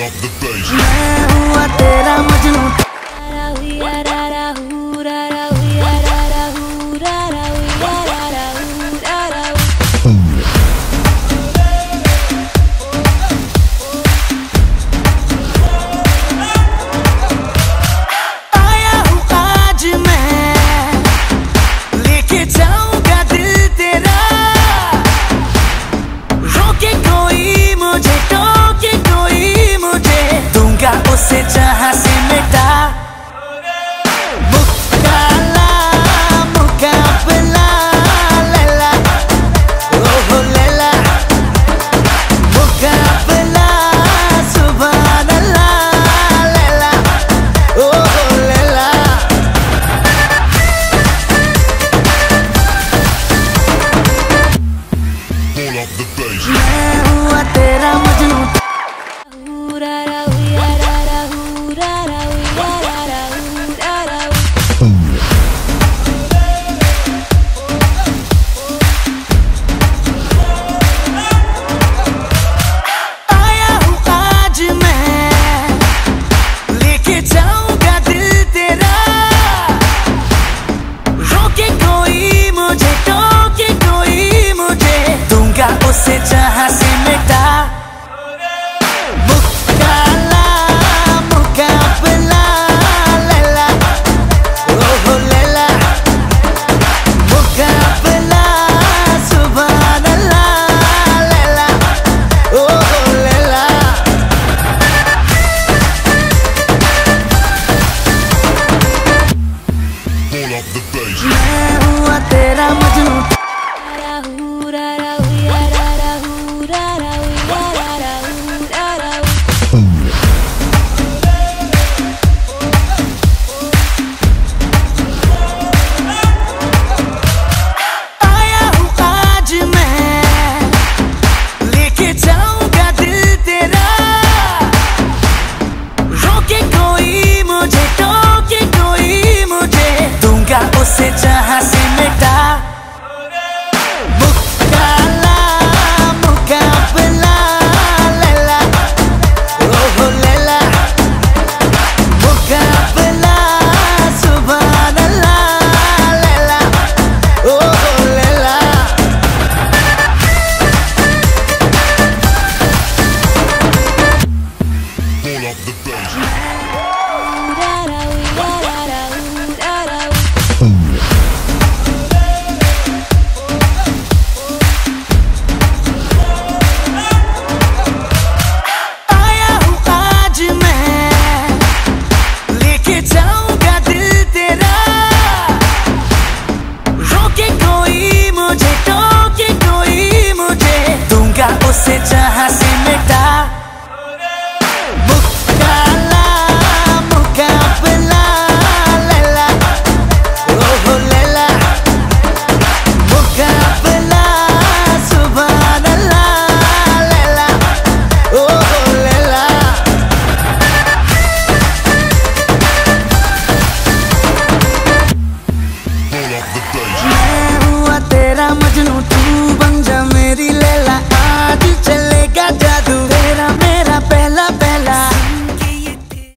मैं हुआ तेरा मजनू। आया हूँ आज मैं, लेके जाऊंगा दिल तेरा। रोके कोई मुझे, टोके कोई मुझे, दूंगा उसे जहां से मिटा। मुकाला मुकाबला लैला, ओह लैला, मुकाबला सुभान अल्लाह लैला, ओह लैला। मैं हुआ तेरा मजनू। आया हूँ आज मैं, लेके जाऊंगा दिल तेरा। रोके कोई मुझे, टोके कोई मुझे, दूंगा उसे जहां से मिटा। मुकाला मुकाबला लैला, ओह लैला, मुकाबला सुभान अल्लाह लैला, ओह लैला। मैं हुआ तेरा मजनू। आया हूँ आज मैं, लेके जाऊंगा दिल तेरा। रोके कोई मुझे, टोके कोई मुझे, दूंगा उसे जहां से मिटा। मुकाला मुकाबला लैला, ओह लैला, मुकाबला सुभान अल्लाह लैला, ओह लैला। आया हूँ आज मैं, लेके जाऊंगा दिल तेरा। रोके कोई मुझे, टोके कोई मुझे, दूंगा उसे